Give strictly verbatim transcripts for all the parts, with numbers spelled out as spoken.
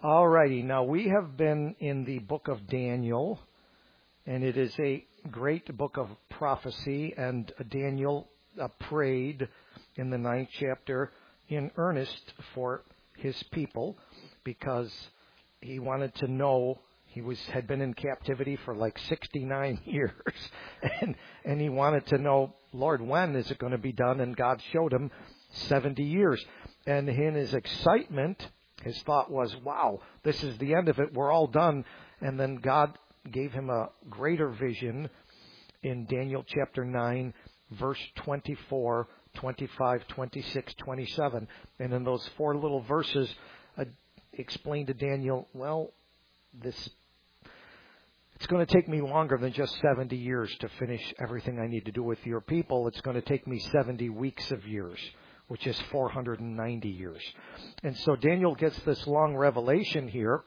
All righty. Now, we have been in the book of Daniel, and it is a great book of prophecy, and Daniel uh, prayed in the ninth chapter in earnest for his people because he wanted to know. He was had been in captivity for like sixty-nine years, and and he wanted to know, Lord, when is it going to be done? And God showed him seventy years. And in his excitement, his thought was, wow, this is the end of it. We're all done. And then God gave him a greater vision in Daniel chapter nine, verse twenty-four, twenty-five, twenty-six, twenty-seven. And in those four little verses, uh, explained to Daniel, well, this it's going to take me longer than just seventy years to finish everything I need to do with your people. It's going to take me seventy weeks of years, which is four hundred ninety years. And so Daniel gets this long revelation here.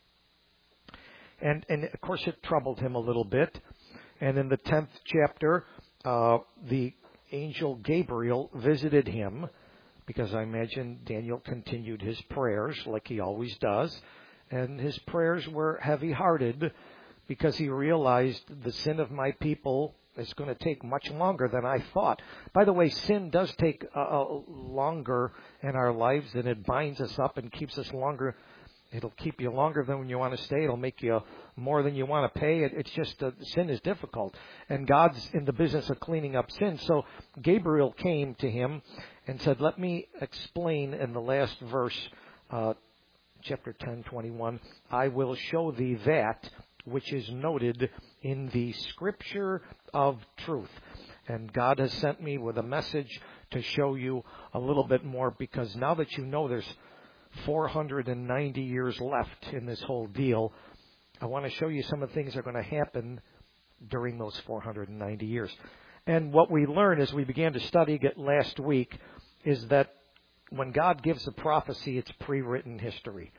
And, and of course, it troubled him a little bit. And in the tenth chapter, uh, the angel Gabriel visited him, because I imagine Daniel continued his prayers like he always does. And his prayers were heavy-hearted because he realized the sin of my people is going to take much longer than I thought. By the way, sin does take uh, longer in our lives, and it binds us up and keeps us longer. It'll keep you longer than when you want to stay. It'll make you more than you want to pay. It, it's just uh, sin is difficult, and God's in the business of cleaning up sin. So Gabriel came to him and said, let me explain in the last verse, uh, chapter ten, twenty-one, I will show thee that which is noted in the scripture of truth. And God has sent me with a message to show you a little bit more, because now that you know there's four hundred ninety years left in this whole deal, I want to show you some of the things that are going to happen during those four hundred ninety years. And what we learned as we began to study it last week is that when God gives a prophecy, it's pre-written history.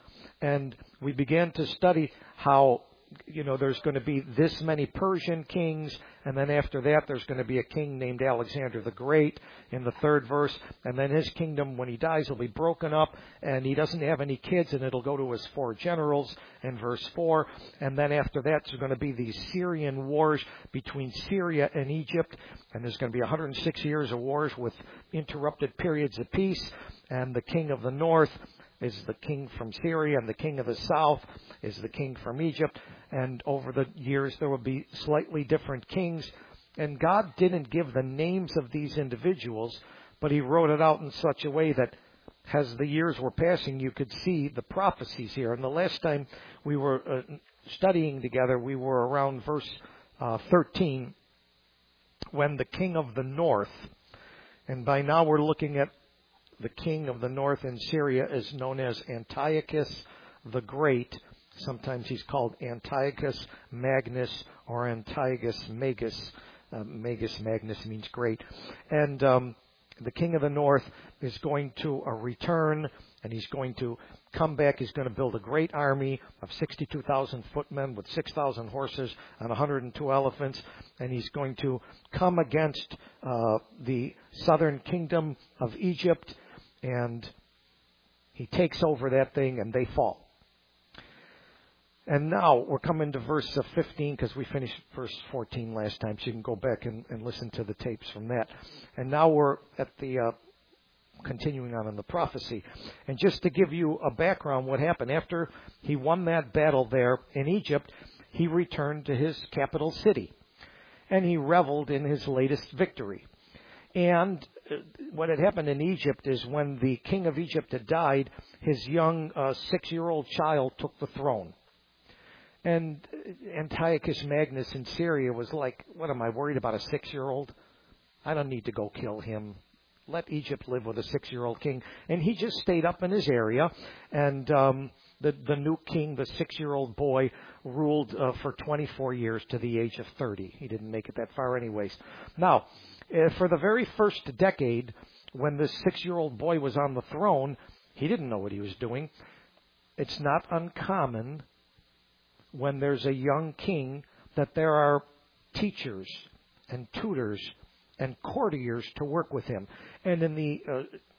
And we began to study how, you know, there's going to be this many Persian kings, and then after that there's going to be a king named Alexander the Great in the third verse, and then his kingdom, when he dies, will be broken up, and he doesn't have any kids, and it'll go to his four generals in verse four, and then after that there's going to be these Syrian wars between Syria and Egypt, and there's going to be one hundred six years of wars with interrupted periods of peace, and the king of the north is the king from Syria, and the king of the south is the king from Egypt. And over the years, there will be slightly different kings. And God didn't give the names of these individuals, but he wrote it out in such a way that as the years were passing, you could see the prophecies here. And the last time we were uh, studying together, we were around verse uh, thirteen, when the king of the north, and by now we're looking at the king of the north in Syria, is known as Antiochus the Great. Sometimes he's called Antiochus Magnus or Antiochus Magus. Uh, Magus Magnus means great. And um, the king of the north is going to uh, return, and he's going to come back. He's going to build a great army of sixty-two thousand footmen with six thousand horses and one hundred two elephants. And he's going to come against uh, the southern kingdom of Egypt. And he takes over that thing, and they fall. And now we're coming to verse fifteen, because we finished verse fourteen last time, so you can go back and, and listen to the tapes from that. And now we're at the uh, continuing on in the prophecy. And just to give you a background, what happened after he won that battle there in Egypt, he returned to his capital city, and he reveled in his latest victory. And what had happened in Egypt is when the king of Egypt had died, his young uh, six-year-old child took the throne. And Antiochus Magnus in Syria was like, what am I worried about, a six-year-old? I don't need to go kill him. Let Egypt live with a six-year-old king. And he just stayed up in his area. And um, the, the new king, the six-year-old boy, ruled uh, for twenty-four years to the age of thirty. He didn't make it that far anyways. Now, uh, for the very first decade, when this six-year-old boy was on the throne, he didn't know what he was doing. It's not uncommon when there's a young king that there are teachers and tutors and courtiers to work with him. And in the uh,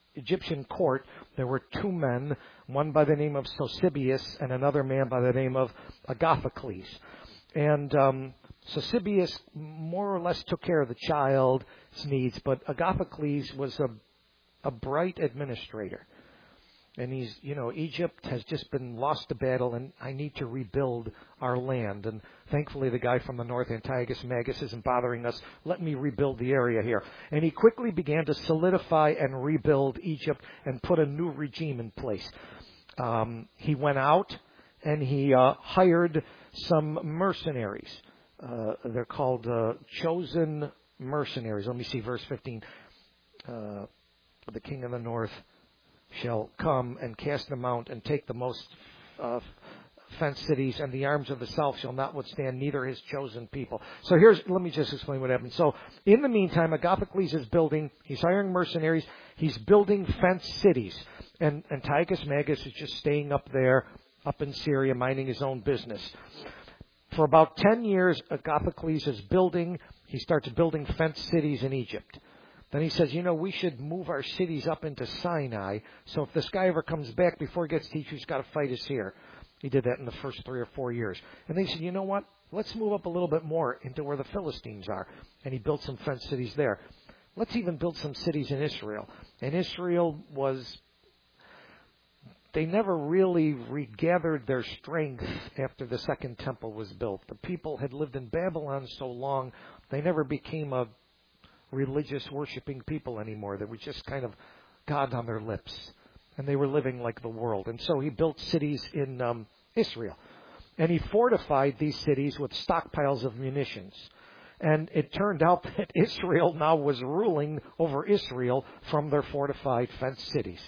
Egyptian court, there were two men, one by the name of Sosibius and another man by the name of Agathocles. And um, Sosibius more or less took care of the child's needs, but Agathocles was a, a bright administrator. And he's, you know, Egypt has just been lost to battle, and I need to rebuild our land. And thankfully, the guy from the north, Antiochus Magus, isn't bothering us. Let me rebuild the area here. And he quickly began to solidify and rebuild Egypt and put a new regime in place. Um, he went out and he uh, hired some mercenaries. Uh, they're called uh, chosen mercenaries. Let me see, verse fifteen. Uh, the king of the north shall come and cast them out and take the most uh, fenced cities, and the arms of the south shall not withstand neither his chosen people. So here's, let me just explain what happened. So in the meantime, Agathocles is building, he's hiring mercenaries, he's building fenced cities. And Antiochus Magus is just staying up there, up in Syria, minding his own business. For about ten years, Agathocles is building, he starts building fenced cities in Egypt. Then he says, you know, we should move our cities up into Sinai, so if this guy ever comes back before he gets to Egypt, he's got to fight us here. He did that in the first three or four years. And they said, you know what, let's move up a little bit more into where the Philistines are. And he built some fenced cities there. Let's even build some cities in Israel. And Israel was, they never really regathered their strength after the second temple was built. The people had lived in Babylon so long, they never became a religious worshiping people anymore. They were just kind of God on their lips, and they were living like the world. And so he built cities in um, Israel, and he fortified these cities with stockpiles of munitions. And it turned out that Israel now was ruling over Israel from their fortified fenced cities.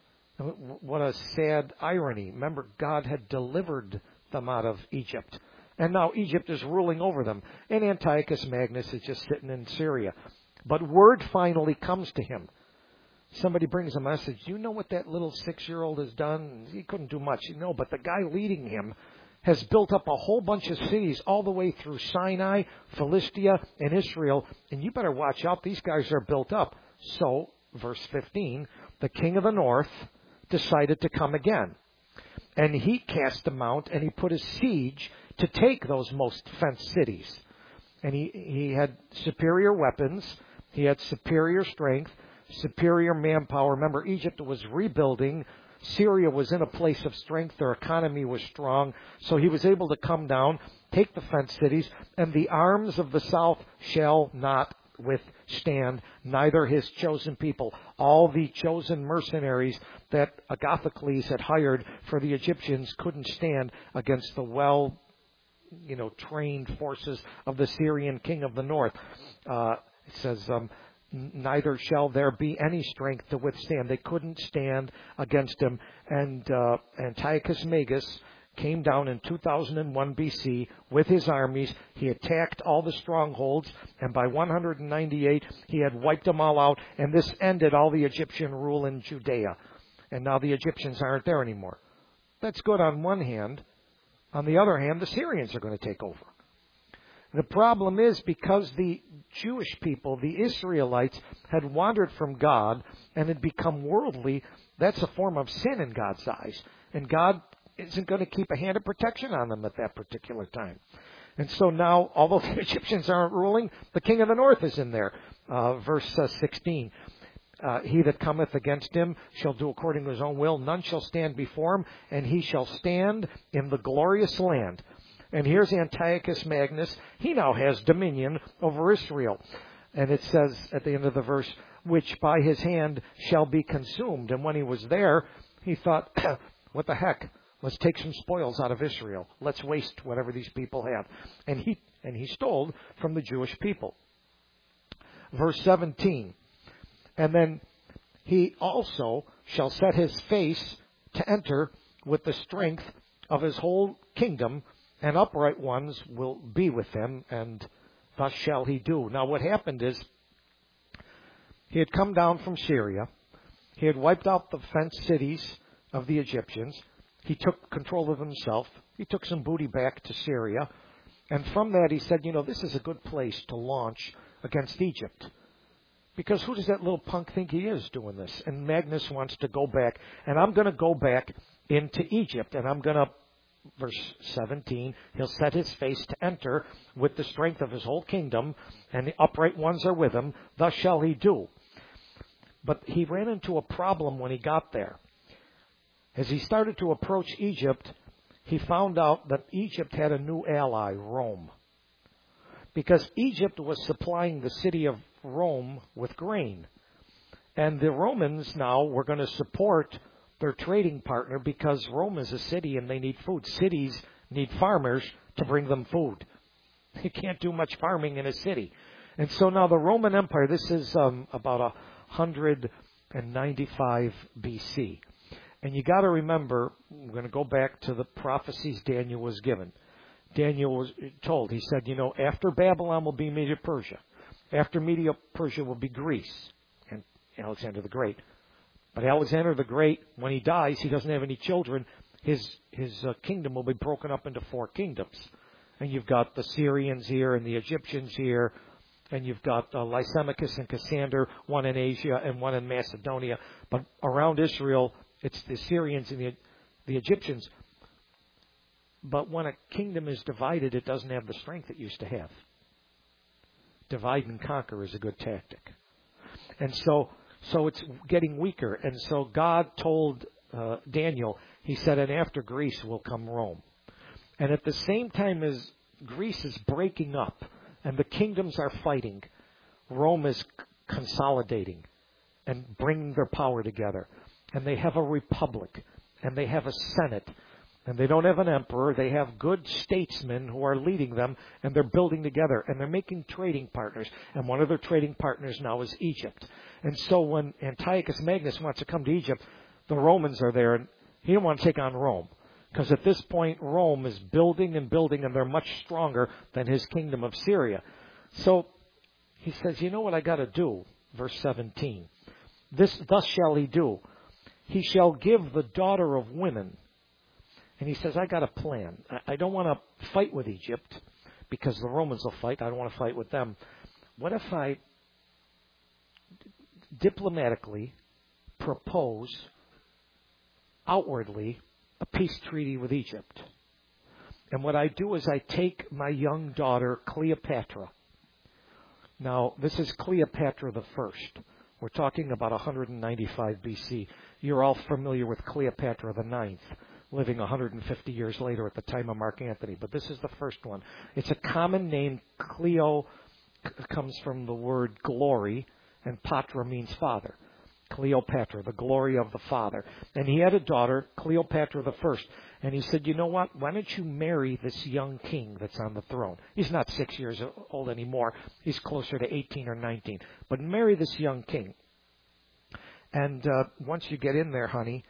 What a sad irony. Remember, God had delivered them out of Egypt, and now Egypt is ruling over them, and Antiochus Magnus is just sitting in Syria. But word finally comes to him. Somebody brings a message. You know what that little six-year-old has done? He couldn't do much. You know, but the guy leading him has built up a whole bunch of cities all the way through Sinai, Philistia, and Israel. And you better watch out. These guys are built up. So, verse fifteen, the king of the north decided to come again. And he cast them out, and he put a siege to take those most fenced cities. And he, he had superior weapons. He had superior strength, superior manpower. Remember, Egypt was rebuilding. Syria was in a place of strength. Their economy was strong. So he was able to come down, take the fenced cities, and the arms of the south shall not withstand, neither his chosen people. All the chosen mercenaries that Agathocles had hired for the Egyptians couldn't stand against the well, you know, trained forces of the Syrian king of the north. Uh, it says, um, neither shall there be any strength to withstand. They couldn't stand against him. And uh, Antiochus Magus came down in two thousand one B C with his armies. He attacked all the strongholds, and by one hundred ninety-eight, he had wiped them all out, and this ended all the Egyptian rule in Judea. And now the Egyptians aren't there anymore. That's good on one hand. On the other hand, the Syrians are going to take over. The problem is because the Jewish people, the Israelites, had wandered from God and had become worldly, that's a form of sin in God's eyes. And God isn't going to keep a hand of protection on them at that particular time. And so now, although the Egyptians aren't ruling, the king of the north is in there. Uh, verse uh, sixteen. Uh, he that cometh against him shall do according to his own will. None shall stand before him, and he shall stand in the glorious land. And here's Antiochus Magnus. He now has dominion over Israel. And it says at the end of the verse, which by his hand shall be consumed. And when he was there, he thought, what the heck? Let's take some spoils out of Israel. Let's waste whatever these people have. And he and he stole from the Jewish people. Verse seventeen. And then he also shall set his face to enter with the strength of his whole kingdom, and upright ones will be with him, and thus shall he do. Now what happened is, he had come down from Syria. He had wiped out the fenced cities of the Egyptians. He took control of himself. He took some booty back to Syria. And from that he said, you know, this is a good place to launch against Egypt. Because who does that little punk think he is doing this? And Magnus wants to go back. And I'm going to go back into Egypt. And I'm going to, verse seventeen, he'll set his face to enter with the strength of his whole kingdom. And the upright ones are with him. Thus shall he do. But he ran into a problem when he got there. As he started to approach Egypt, he found out that Egypt had a new ally, Rome. Because Egypt was supplying the city of Rome with grain. And the Romans now were going to support their trading partner because Rome is a city and they need food. Cities need farmers to bring them food. You can't do much farming in a city. And so now the Roman Empire, this is um, about one hundred ninety-five B C. And you got to remember, we're going to go back to the prophecies Daniel was given. Daniel was told, he said, you know, after Babylon will be Media-Persia. After Media-Persia will be Greece and Alexander the Great. But Alexander the Great, when he dies, he doesn't have any children. His his uh, kingdom will be broken up into four kingdoms. And you've got the Syrians here and the Egyptians here. And you've got uh, Lysimachus and Cassander, one in Asia and one in Macedonia. But around Israel, it's the Syrians and the, the Egyptians. But when a kingdom is divided, it doesn't have the strength it used to have. Divide and conquer is a good tactic. And so so it's getting weaker. And so God told uh, Daniel, he said, and after Greece will come Rome. And at the same time as Greece is breaking up and the kingdoms are fighting, Rome is consolidating and bringing their power together. And they have a republic, and they have a senate, and they don't have an emperor. They have good statesmen who are leading them, and they're building together, and they're making trading partners. And one of their trading partners now is Egypt. And so when Antiochus Magnus wants to come to Egypt, the Romans are there, and he didn't want to take on Rome. Because at this point, Rome is building and building, and they're much stronger than his kingdom of Syria. So he says, you know what I got to do? Verse seventeen. This, thus shall he do. He shall give the daughter of women. And he says, I got a plan. I don't want to fight with Egypt because the Romans will fight. I don't want to fight with them. What if I diplomatically propose outwardly a peace treaty with Egypt? And what I do is I take my young daughter, Cleopatra. Now, this is Cleopatra the First. We're talking about one hundred ninety-five B C. You're all familiar with Cleopatra the Ninth, living one hundred fifty years later at the time of Mark Antony. But this is the first one. It's a common name. Cleo comes from the word glory, and patra means father. Cleopatra, the glory of the father. And he had a daughter, Cleopatra the First. And he said, you know what? Why don't you marry this young king that's on the throne? He's not six years old anymore. He's closer to eighteen or nineteen. But marry this young king. And uh, once you get in there, honey,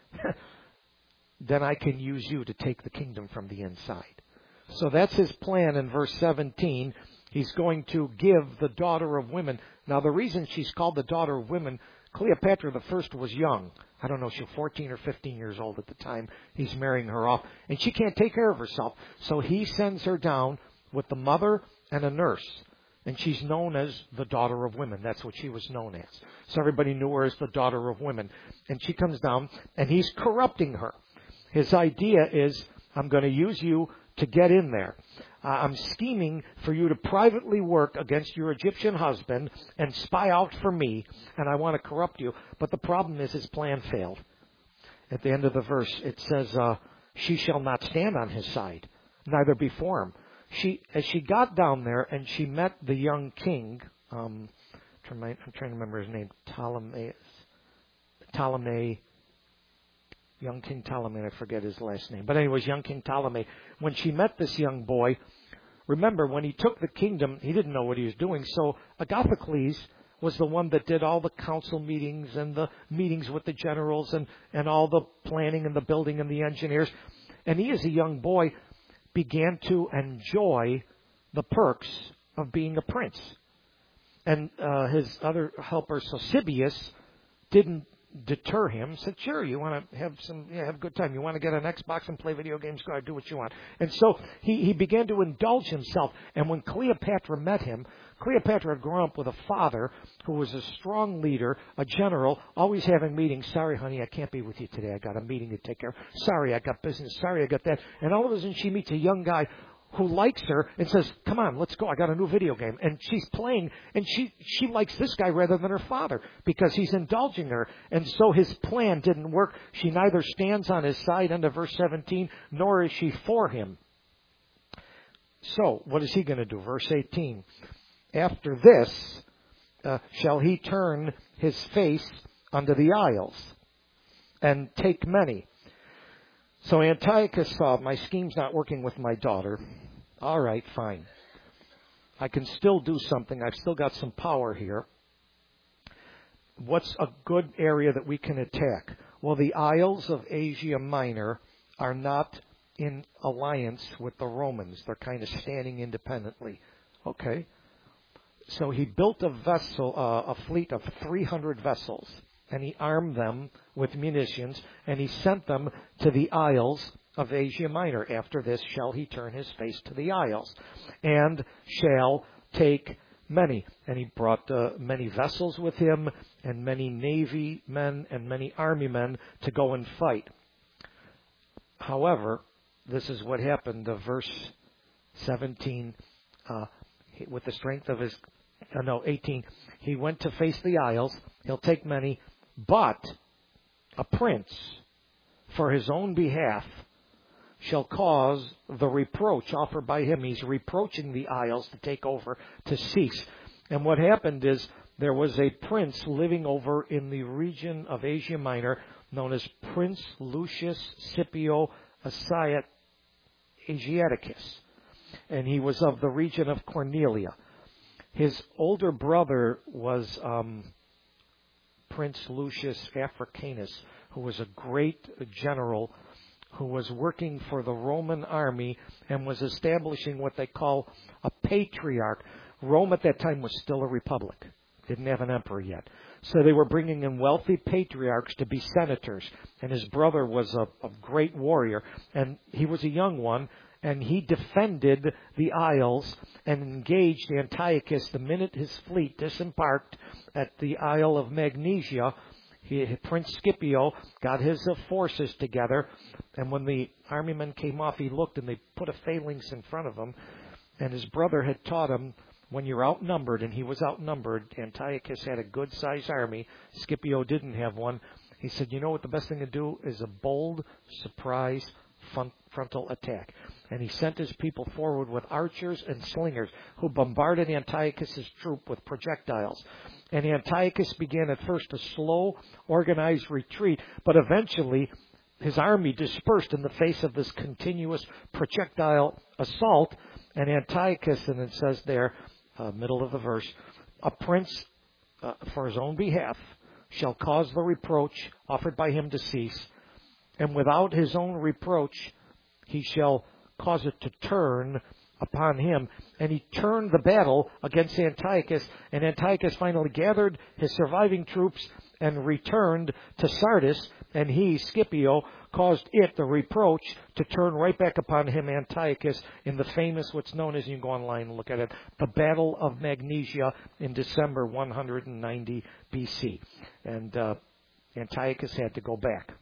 then I can use you to take the kingdom from the inside. So that's his plan in verse seventeen. He's going to give the daughter of women. Now, the reason she's called the daughter of women, Cleopatra the First was young. I don't know, she was fourteen or fifteen years old at the time he's marrying her off. And she can't take care of herself. So he sends her down with the mother and a nurse. And she's known as the daughter of women. That's what she was known as. So everybody knew her as the daughter of women. And she comes down, and he's corrupting her. His idea is, I'm going to use you to get in there. Uh, I'm scheming for you to privately work against your Egyptian husband and spy out for me, and I want to corrupt you. But the problem is his plan failed. At the end of the verse, it says, uh, she shall not stand on his side, neither before him. She, as she got down there and she met the young king, um, I'm trying to remember his name, Ptolemy, Ptolemy, young King Ptolemy, I forget his last name. But anyways, young King Ptolemy, when she met this young boy, remember, when he took the kingdom, he didn't know what he was doing. So Agathocles was the one that did all the council meetings and the meetings with the generals and, and all the planning and the building and the engineers. And he, as a young boy, began to enjoy the perks of being a prince. And uh, his other helper, Sosibius, didn't deter him. Said, sure, you want to have some, yeah, have a good time. You want to get an Xbox and play video games? Go ahead, do what you want. And so he, he began to indulge himself. And when Cleopatra met him, Cleopatra had grown up with a father who was a strong leader, a general, always having meetings. Sorry, honey, I can't be with you today. I got a meeting to take care of. Sorry, I got business. Sorry, I got that. And all of a sudden she meets a young guy who likes her and says, come on, let's go. I got a new video game. And she's playing, and she, she likes this guy rather than her father because he's indulging her. And so his plan didn't work. She neither stands on his side, under verse seventeen, nor is she for him. So what is he going to do? Verse eighteen. After this, uh, shall he turn his face unto the isles and take many. So Antiochus saw, my scheme's not working with my daughter. All right, fine. I can still do something. I've still got some power here. What's a good area that we can attack? Well, the Isles of Asia Minor are not in alliance with the Romans. They're kind of standing independently. Okay? So he built a vessel, uh, a fleet of three hundred vessels, and he armed them with munitions, and he sent them to the Isles of Asia Minor. After this shall he turn his face to the Isles, and shall take many. And he brought uh, many vessels with him, and many navy men, and many army men to go and fight. However, this is what happened. Uh, verse seventeen, uh, with the strength of his, uh, no, eighteen, he went to face the Isles. He'll take many, but a prince, for his own behalf, shall cause the reproach offered by him. He's reproaching the Isles to take over, to cease. And what happened is there was a prince living over in the region of Asia Minor known as Prince Lucius Scipio Asiaticus. And he was of the region of Cornelia. His older brother was um, Prince Lucius Africanus, who was a great general who was working for the Roman army and was establishing what they call a patriarch. Rome at that time was still a republic. Didn't have an emperor yet. So they were bringing in wealthy patriarchs to be senators. And his brother was a, a great warrior. And he was a young one. And he defended the Isles and engaged Antiochus the minute his fleet disembarked at the Isle of Magnesia. He, Prince Scipio got his uh, forces together, and when the army men came off, he looked and they put a phalanx in front of him. And his brother had taught him, when you're outnumbered, and he was outnumbered, Antiochus had a good-sized army. Scipio didn't have one. He said, you know what the best thing to do is a bold surprise front, frontal attack. And he sent his people forward with archers and slingers who bombarded Antiochus' troop with projectiles. And Antiochus began at first a slow, organized retreat, but eventually his army dispersed in the face of this continuous projectile assault. And Antiochus, and it says there, uh, middle of the verse, a prince uh, for his own behalf shall cause the reproach offered by him to cease, and without his own reproach he shall cause it to turn upon him. And he turned the battle against Antiochus, and Antiochus finally gathered his surviving troops and returned to Sardis, and he, Scipio, caused it, the reproach, to turn right back upon him, Antiochus, in the famous, what's known as, you can go online and look at it, the Battle of Magnesia in December one hundred ninety B C. And uh, Antiochus had to go back.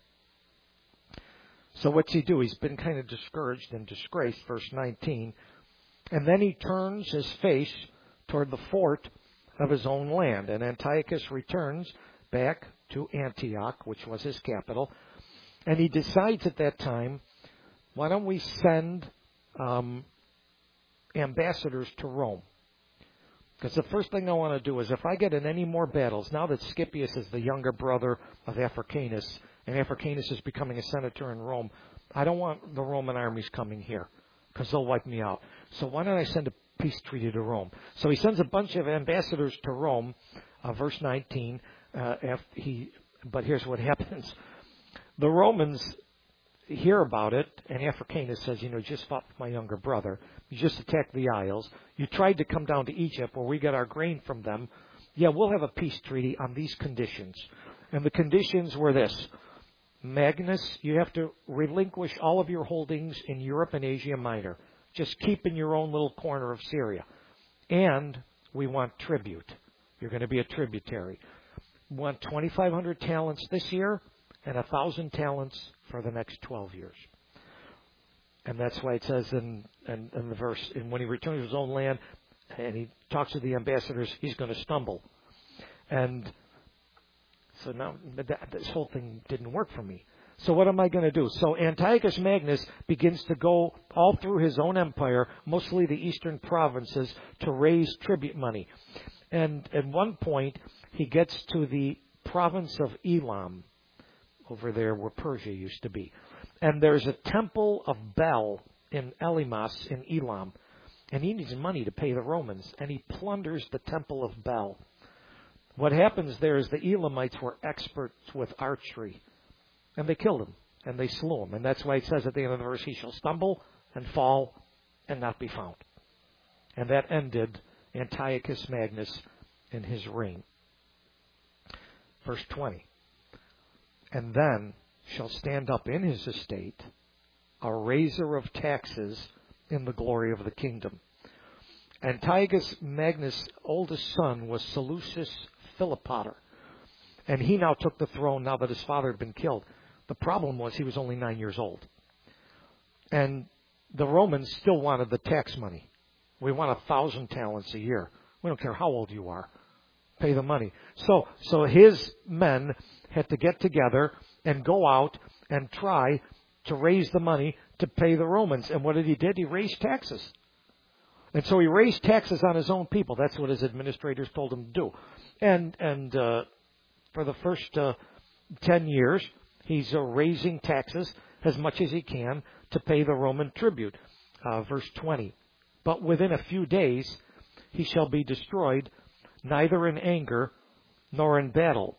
So what's he do? He's been kind of discouraged and disgraced, verse nineteen. And then he turns his face toward the fort of his own land. And Antiochus returns back to Antioch, which was his capital. And he decides at that time, why don't we send um, ambassadors to Rome? Because the first thing I want to do is, if I get in any more battles, now that Scipius is the younger brother of Africanus, and Africanus is becoming a senator in Rome, I don't want the Roman armies coming here, because they'll wipe me out. So why don't I send a peace treaty to Rome? So he sends a bunch of ambassadors to Rome, uh, verse nineteen. Uh, after he, but here's what happens. The Romans hear about it, and Africanus says, you know, you just fought with my younger brother. You just attacked the Isles. You tried to come down to Egypt where we get our grain from them. Yeah, we'll have a peace treaty on these conditions. And the conditions were this. Magnus, you have to relinquish all of your holdings in Europe and Asia Minor. Just keep in your own little corner of Syria. And we want tribute. You're going to be a tributary. We want twenty-five hundred talents this year and one thousand talents for the next twelve years. And that's why it says in, in, in the verse, and when he returns to his own land and he talks to the ambassadors, he's going to stumble. And so now that, this whole thing didn't work for me. So what am I going to do? So Antiochus Magnus begins to go all through his own empire, mostly the eastern provinces, to raise tribute money. And at one point, he gets to the province of Elam, over there where Persia used to be. And there's a temple of Bel in Elimas in Elam. And he needs money to pay the Romans. And he plunders the temple of Bel. What happens there is the Elamites were experts with archery. And they killed him. And they slew him. And that's why it says at the end of the verse, he shall stumble and fall and not be found. And that ended Antiochus Magnus in his reign. Verse twenty. And then shall stand up in his estate a raiser of taxes in the glory of the kingdom. Antiochus Magnus' oldest son was Seleucus Philopater. And he now took the throne now that his father had been killed. The problem was he was only nine years old. And the Romans still wanted the tax money. We want a thousand talents a year. We don't care how old you are. Pay the money. So, so his men had to get together and go out and try to raise the money to pay the Romans. And what did he do? He raised taxes. And so he raised taxes on his own people. That's what his administrators told him to do. And and uh, for the first uh, ten years, he's uh, raising taxes as much as he can to pay the Roman tribute. Uh, verse twenty. But within a few days he shall be destroyed, neither in anger nor in battle.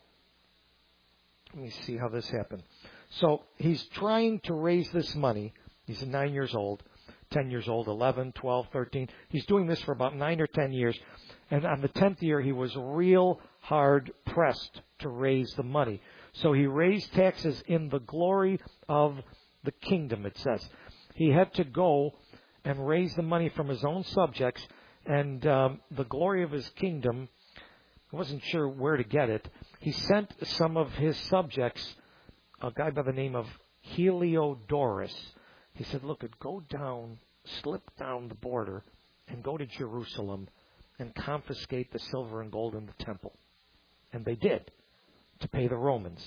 Let me see how this happened. So he's trying to raise this money. He's nine years old, ten years old, eleven, twelve, thirteen. He's doing this for about nine or ten years. And on the tenth year, he was real hard pressed to raise the money. So he raised taxes in the glory of the kingdom, it says. He had to go and raise the money from his own subjects. And um, the glory of his kingdom, I wasn't sure where to get it. He sent some of his subjects, a guy by the name of Heliodorus. He said, look, go down, slip down the border, and go to Jerusalem and confiscate the silver and gold in the temple. And they did, to pay the Romans.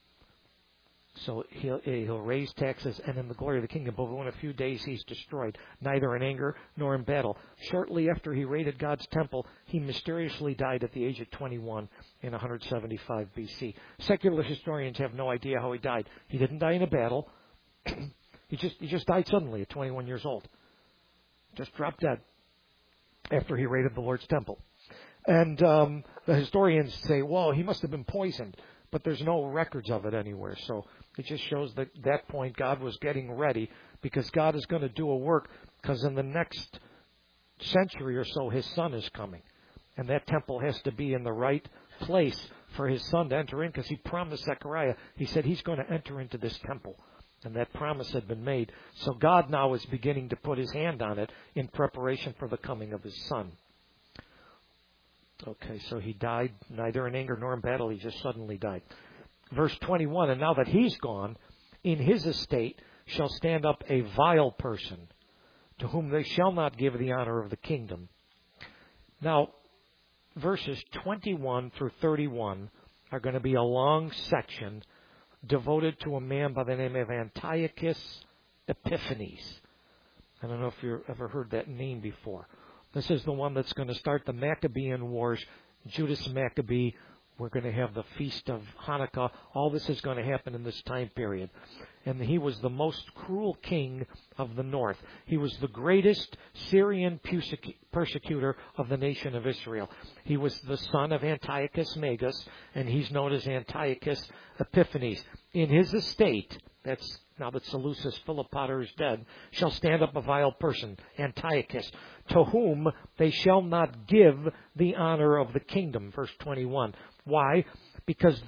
So he'll, he'll raise taxes, and in the glory of the kingdom, but within a few days he's destroyed, neither in anger nor in battle. Shortly after he raided God's temple, he mysteriously died at the age of twenty-one in one seventy-five B C. Secular historians have no idea how he died. He didn't die in a battle. he just he just died suddenly at twenty-one years old. Just dropped dead after he raided the Lord's temple. And um, the historians say, well, he must have been poisoned. But there's no records of it anywhere. So it just shows that at that point God was getting ready, because God is going to do a work, because in the next century or so his son is coming. And that temple has to be in the right place for his son to enter in, because he promised Zechariah, he said he's going to enter into this temple. And that promise had been made. So God now is beginning to put his hand on it in preparation for the coming of his son. Okay, so he died neither in anger nor in battle. He just suddenly died. Verse twenty-one, and now that he's gone, in his estate shall stand up a vile person, to whom they shall not give the honor of the kingdom. Now, verses twenty-one through thirty-one are going to be a long section devoted to a man by the name of Antiochus Epiphanes. I don't know if you've ever heard that name before. This is the one that's going to start the Maccabean Wars. Judas Maccabee. We're going to have the Feast of Hanukkah. All this is going to happen in this time period. And he was the most cruel king of the north. He was the greatest Syrian persecutor of the nation of Israel. He was the son of Antiochus Magus, and he's known as Antiochus Epiphanes. In his estate, that's now that Seleucus Philopater is dead, shall stand up a vile person, Antiochus, to whom they shall not give the honor of the kingdom. Verse twenty-one. Why? Because the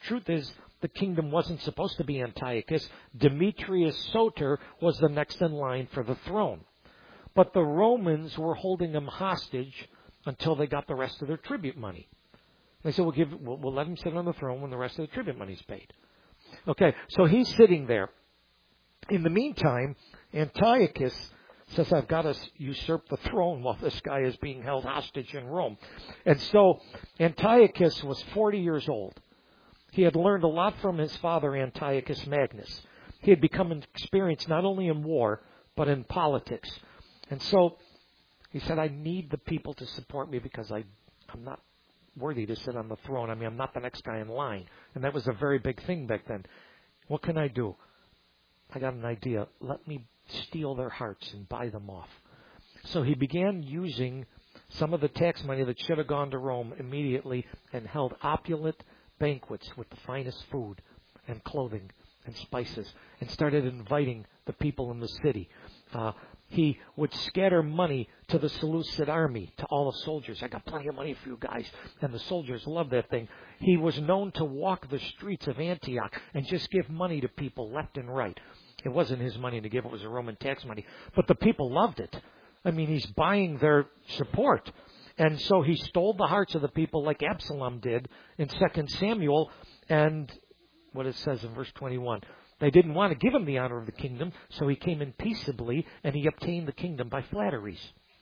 truth is, the kingdom wasn't supposed to be Antiochus. Demetrius Soter was the next in line for the throne. But the Romans were holding him hostage until they got the rest of their tribute money. They said, we'll, give, we'll, we'll let him sit on the throne when the rest of the tribute money's paid. Okay, so he's sitting there. In the meantime, Antiochus says, I've got to usurp the throne while this guy is being held hostage in Rome. And so Antiochus was forty years old. He had learned a lot from his father, Antiochus Magnus. He had become experienced not only in war, but in politics. And so he said, I need the people to support me because I, I'm not worthy to sit on the throne. I mean, I'm not the next guy in line. And that was a very big thing back then. What can I do? I got an idea. Let me steal their hearts and buy them off. So he began using some of the tax money that should have gone to Rome immediately and held opulent banquets with the finest food and clothing and spices and started inviting the people in the city. Uh, he would scatter money to the Seleucid army, to all the soldiers. I got plenty of money for you guys. And the soldiers loved that thing. He was known to walk the streets of Antioch and just give money to people left and right. It wasn't his money to give. It was the Roman tax money. But the people loved it. I mean, he's buying their support. And so he stole the hearts of the people like Absalom did in Second Samuel. And what it says in verse twenty-one. They didn't want to give him the honor of the kingdom, so he came in peaceably, and he obtained the kingdom by flatteries.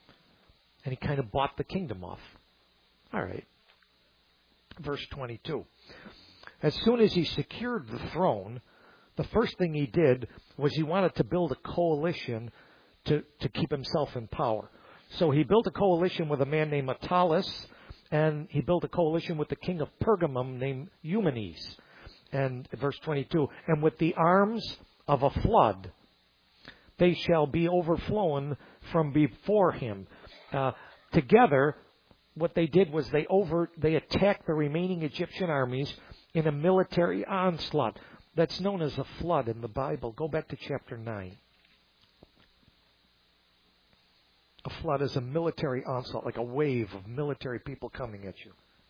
And he kind of bought the kingdom off. All right. Verse twenty-two. As soon as he secured the throne, the first thing he did was he wanted to build a coalition to, to keep himself in power. So he built a coalition with a man named Attalus, and he built a coalition with the king of Pergamum named Eumenes. And verse twenty-two, and with the arms of a flood, they shall be overflown from before him. Uh, together, what they did was they over they attacked the remaining Egyptian armies in a military onslaught. That's known as a flood in the Bible. Go back to chapter nine. A flood is a military onslaught, like a wave of military people coming at you.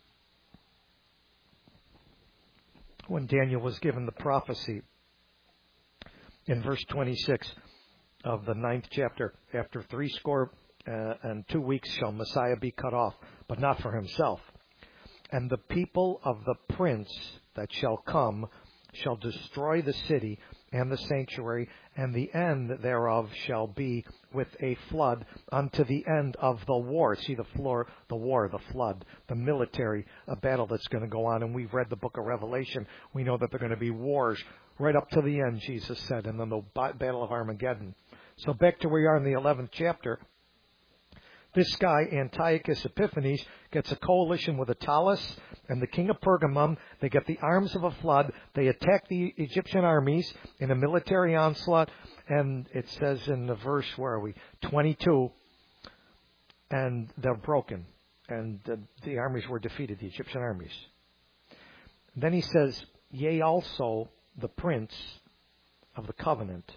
When Daniel was given the prophecy in verse twenty-six of the ninth chapter, after three score uh, and two weeks shall Messiah be cut off, but not for himself. And the people of the prince that shall come shall destroy the city and the sanctuary, and the end thereof shall be with a flood unto the end of the war. See the floor, the war, the flood, the military a battle that's going to go on. And we've read the book of Revelation. We know that there are going to be wars right up to the end, Jesus said, and then the battle of Armageddon. So back to where we are in the eleventh chapter. This guy, Antiochus Epiphanes, gets a coalition with Attalus and the king of Pergamum. They get the arms of a flood. They attack the Egyptian armies in a military onslaught. And it says in the verse, where are we? twenty-two. And they're broken. And the, the armies were defeated, the Egyptian armies. Then he says, yea, also the prince of the covenant.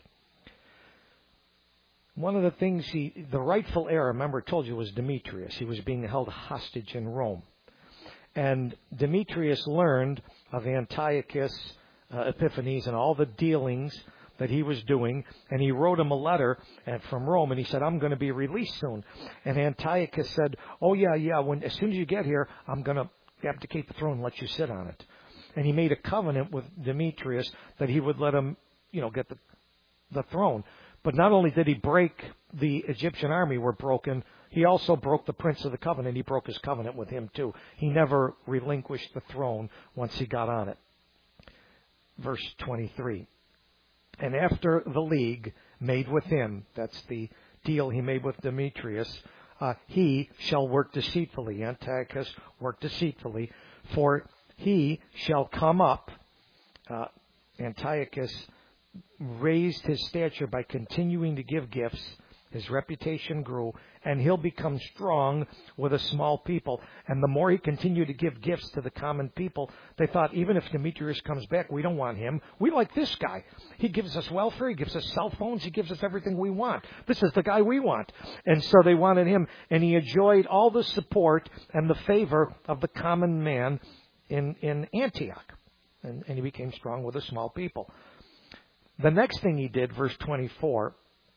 One of the things he, the rightful heir, remember I told you, was Demetrius. He was being held hostage in Rome. And Demetrius learned of Antiochus uh, Epiphanes and all the dealings that he was doing. And he wrote him a letter from Rome, and he said, I'm going to be released soon. And Antiochus said, oh, yeah, yeah, when as soon as you get here, I'm going to abdicate the throne and let you sit on it. And he made a covenant with Demetrius that he would let him, you know, get the, the throne. But not only did he break the Egyptian army were broken, he also broke the prince of the covenant. He broke his covenant with him too. He never relinquished the throne once he got on it. Verse twenty-three. And after the league made with him, that's the deal he made with Demetrius, uh, he shall work deceitfully. Antiochus worked deceitfully, for he shall come up. Uh, Antiochus raised his stature by continuing to give gifts. His reputation grew, and he'll become strong with a small people. And the more he continued to give gifts to the common people, they thought, even if Demetrius comes back, we don't want him. We like this guy. He gives us welfare. He gives us cell phones. He gives us everything we want. This is the guy we want. And so they wanted him, and he enjoyed all the support and the favor of the common man in, in Antioch. and, and he became strong with a small people. The next thing he did, verse twenty-four,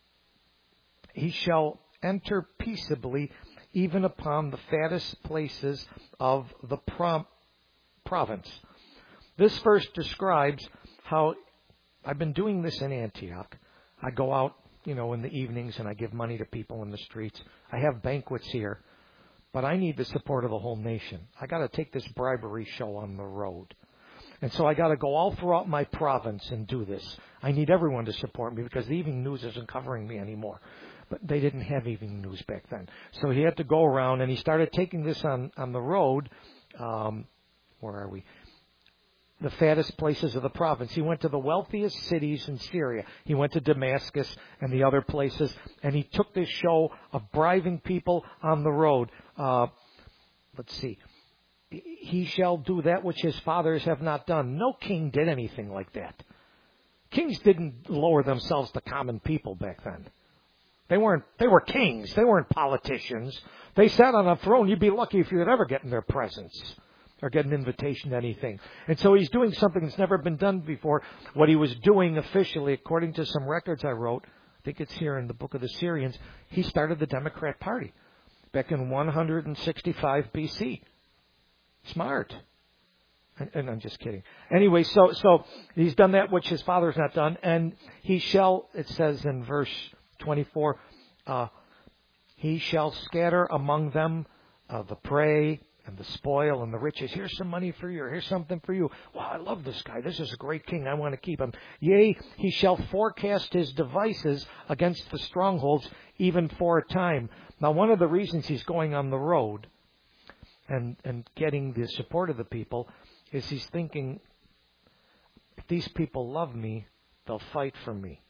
he shall enter peaceably even upon the fattest places of the prom- province. This verse describes how I've been doing this in Antioch. I go out, you know, in the evenings and I give money to people in the streets. I have banquets here, but I need the support of the whole nation. I got to take this bribery show on the road. And so I got to go all throughout my province and do this. I need everyone to support me because the evening news isn't covering me anymore. But they didn't have evening news back then. So he had to go around, and he started taking this on, on the road. Um, where are we? The fattest places of the province. He went to the wealthiest cities in Syria. He went to Damascus and the other places, and he took this show of bribing people on the road. Uh, let's see. He shall do that which his fathers have not done. No king did anything like that. Kings didn't lower themselves to common people back then. They weren't, they were kings. They weren't politicians. They sat on a throne. You'd be lucky if you could ever get in their presence or get an invitation to anything. And so he's doing something that's never been done before. What he was doing officially, according to some records I wrote, I think it's here in the book of the Syrians, he started the Democrat Party back in one sixty-five B C. Smart. And, and I'm just kidding. Anyway, so so he's done that which his father's not done, and he shall, it says in verse twenty-four, uh, he shall scatter among them uh, the prey and the spoil and the riches. Here's some money for you. Here's something for you. Wow, I love this guy. This is a great king. I want to keep him. Yea, he shall forecast his devices against the strongholds, even for a time. Now, one of the reasons he's going on the road and, and getting the support of the people is he's thinking, if these people love me, they'll fight for me.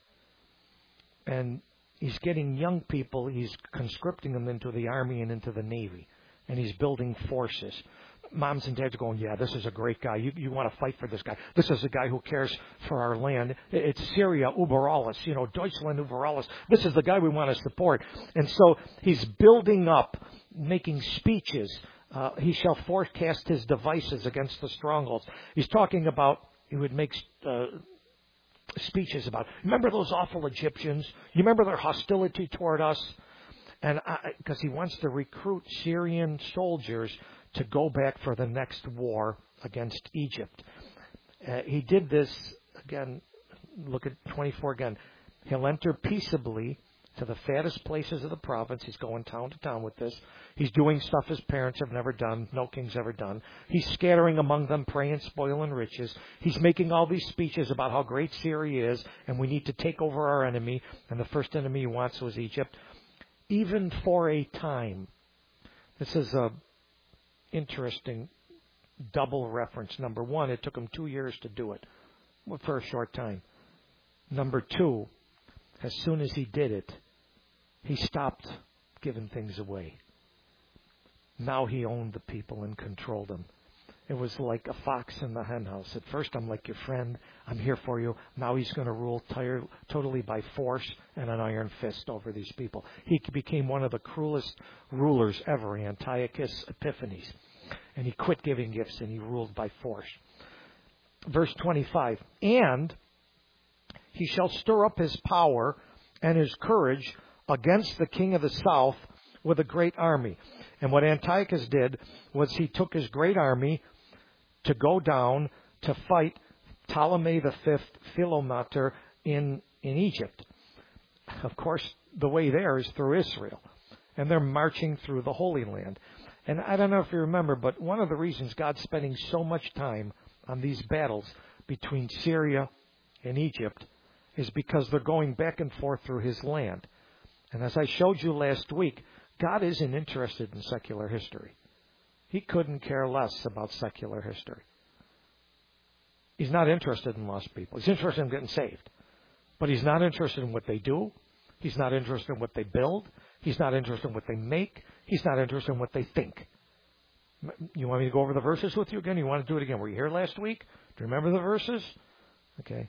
And he's getting young people, he's conscripting them into the army and into the navy. And he's building forces. Moms and dads are going, yeah, this is a great guy. You, you want to fight for this guy. This is a guy who cares for our land. It's Syria über alles, you know, Deutschland über alles. This is the guy we want to support. And so he's building up, making speeches. Uh, he shall forecast his devices against the strongholds. He's talking about, he would make uh, speeches about, remember those awful Egyptians? You remember their hostility toward us? And because he wants to recruit Syrian soldiers to go back for the next war against Egypt. Uh, he did this, again, look at twenty-four again. He'll enter peaceably to the fattest places of the province. He's going town to town with this. He's doing stuff his parents have never done, no king's ever done. He's scattering among them prey and spoil and riches. He's making all these speeches about how great Syria is, and we need to take over our enemy. And the first enemy he wants was Egypt. Even for a time. This is a interesting double reference. Number one, it took him two years to do it for a short time. Number two, as soon as he did it, he stopped giving things away. Now he owned the people and controlled them. It was like a fox in the henhouse. At first, I'm like your friend. I'm here for you. Now he's going to rule tire, totally by force and an iron fist over these people. He became one of the cruelest rulers ever, Antiochus Epiphanes. And he quit giving gifts and he ruled by force. Verse twenty-five, and he shall stir up his power and his courage against the king of the south with a great army. And what Antiochus did was he took his great army to go down to fight Ptolemy the Fifth Philometor in, in Egypt. Of course, the way there is through Israel. And they're marching through the Holy Land. And I don't know if you remember, but one of the reasons God's spending so much time on these battles between Syria and Egypt is because they're going back and forth through his land. And as I showed you last week, God isn't interested in secular history. He couldn't care less about secular history. He's not interested in lost people. He's interested in getting saved. But he's not interested in what they do. He's not interested in what they build. He's not interested in what they make. He's not interested in what they think. You want me to go over the verses with you again? You want to do it again? Were you here last week? Do you remember the verses? Okay.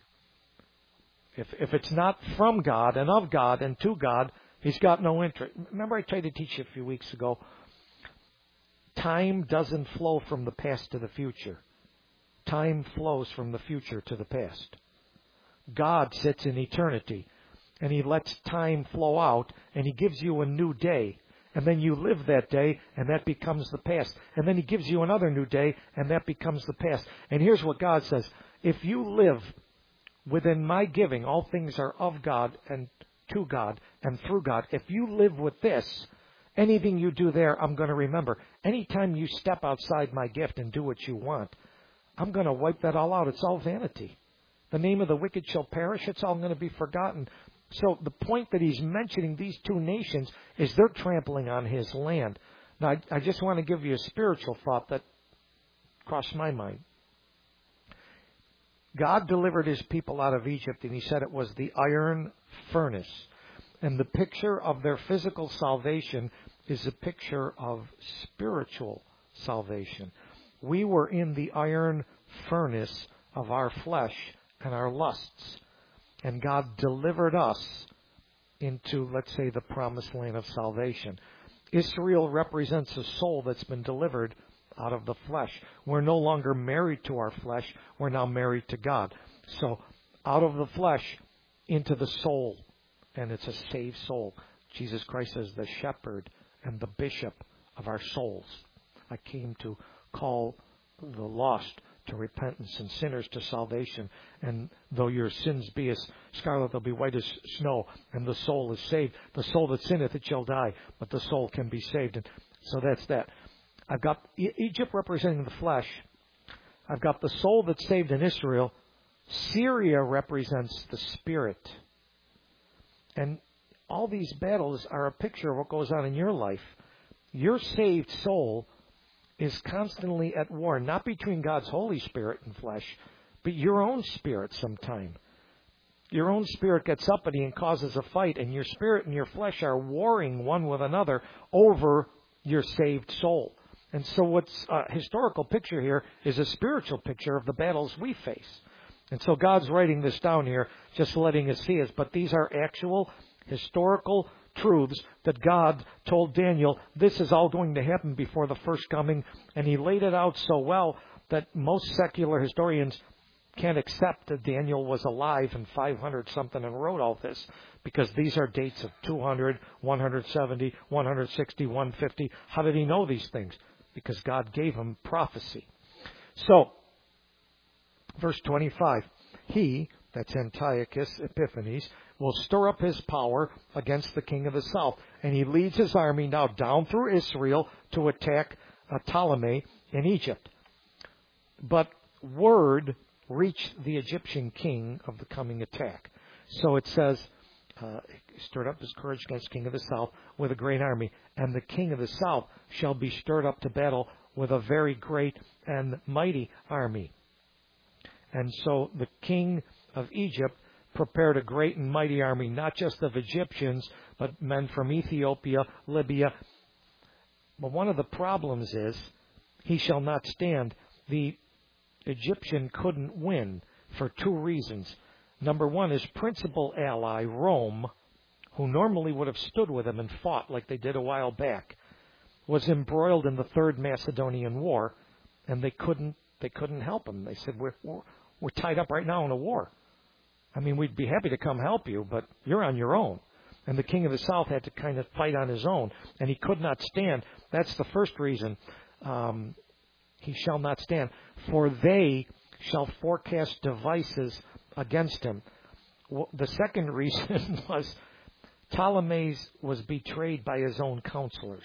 If if it's not from God and of God and to God, he's got no interest. Remember I tried to teach you a few weeks ago, time doesn't flow from the past to the future. time flows from the future to the past. God sits in eternity, and He lets time flow out, and He gives you a new day. And then you live that day, and that becomes the past. And then He gives you another new day, and that becomes the past. And here's what God says. If you live within my giving, all things are of God and to God and through God. If you live with this, anything you do there, I'm going to remember. Anytime you step outside my gift and do what you want, I'm going to wipe that all out. It's all vanity. The name of the wicked shall perish. It's all going to be forgotten. So the point that he's mentioning these two nations is they're trampling on his land. Now, I, I just want to give you a spiritual thought that crossed my mind. God delivered His people out of Egypt, and He said it was the iron furnace. And the picture of their physical salvation is a picture of spiritual salvation. We were in the iron furnace of our flesh and our lusts. And God delivered us into, let's say, the promised land of salvation. Israel represents a soul that's been delivered out of the flesh. We're no longer married to our flesh. We're now married to God. So out of the flesh into the soul. And it's a saved soul. Jesus Christ is the shepherd and the bishop of our souls. I came to call the lost to repentance and sinners to salvation. And though your sins be as scarlet, they'll be white as snow. And the soul is saved. The soul that sinneth, it shall die. But the soul can be saved. And so that's that. I've got Egypt representing the flesh. I've got the soul that's saved in Israel. Syria represents the spirit. And all these battles are a picture of what goes on in your life. Your saved soul is constantly at war, not between God's Holy Spirit and flesh, but your own spirit sometime. Your own spirit gets uppity and causes a fight, and your spirit and your flesh are warring one with another over your saved soul. And so what's a historical picture here is a spiritual picture of the battles we face. And so God's writing this down here, just letting us see us. But these are actual historical truths that God told Daniel, this is all going to happen before the first coming. And He laid it out so well that most secular historians can't accept that Daniel was alive in five hundred something and wrote all this, because these are dates of two hundred, one hundred seventy, one hundred sixty, one hundred fifty. How did he know these things? Because God gave him prophecy. So, verse twenty-five, he, that's Antiochus Epiphanes, will stir up his power against the king of the south. And he leads his army now down through Israel to attack uh, Ptolemy in Egypt. But word reached the Egyptian king of the coming attack. So it says, uh, stirred up his courage against the king of the south with a great army. And the king of the south shall be stirred up to battle with a very great and mighty army. And so the king of Egypt prepared a great and mighty army, not just of Egyptians, but men from Ethiopia, Libya. But one of the problems is, he shall not stand. The Egyptian couldn't win for two reasons. Number one, his principal ally, Rome, who normally would have stood with him and fought like they did a while back, was embroiled in the Third Macedonian War, and they couldn't they couldn't help him. They said, we're, we're, we're tied up right now in a war. I mean, we'd be happy to come help you, but you're on your own. And the king of the south had to kind of fight on his own, and he could not stand. That's the first reason. Um, he shall not stand. For they shall forecast devices against him. Well, the second reason was Ptolemy was betrayed by his own counselors.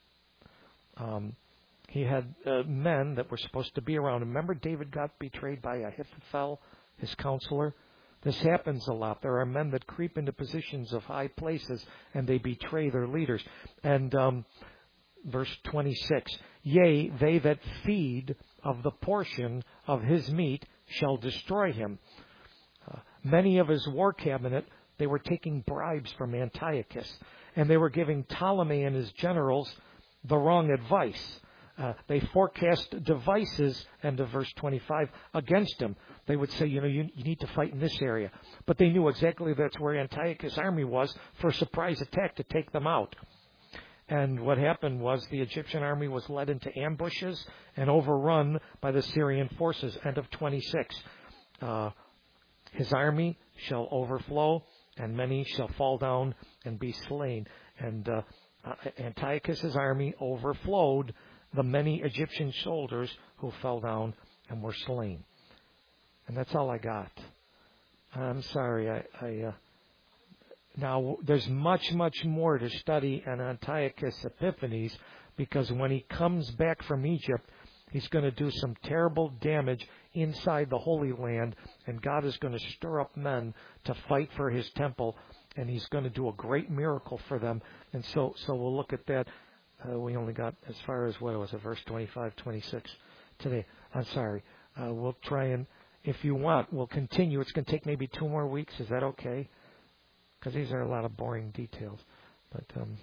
Um, he had uh, men that were supposed to be around him. Remember, David got betrayed by Ahithophel, his counselor? This happens a lot. There are men that creep into positions of high places and they betray their leaders. And um, verse twenty-six, yea, they that feed of the portion of his meat shall destroy him. Uh, many of his war cabinet, they were taking bribes from Antiochus, and they were giving Ptolemy and his generals the wrong advice. Uh, they forecast devices, end of verse twenty-five, against him. They would say, you know, you, you need to fight in this area. But they knew exactly that's where Antiochus' army was for a surprise attack to take them out. And what happened was the Egyptian army was led into ambushes and overrun by the Syrian forces. End of twenty-six. Uh, his army shall overflow, and many shall fall down and be slain. And uh, uh, Antiochus' army overflowed the many Egyptian soldiers who fell down and were slain. And that's all I got. I'm sorry. I, I uh, now there's much, much more to study on Antiochus Epiphanes, because when he comes back from Egypt, he's going to do some terrible damage inside the Holy Land, and God is going to stir up men to fight for his temple, and he's going to do a great miracle for them. And so, so we'll look at that. Uh, we only got as far as, what was it, verse twenty-five, twenty-six today. I'm sorry. Uh, we'll try and, if you want, we'll continue. It's going to take maybe two more weeks. Is that okay? Because these are a lot of boring details. But um,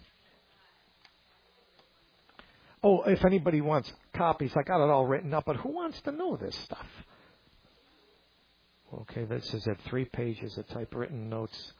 oh, if anybody wants copies, I got it all written up. But who wants to know this stuff? Okay, this is at three pages of typewritten notes.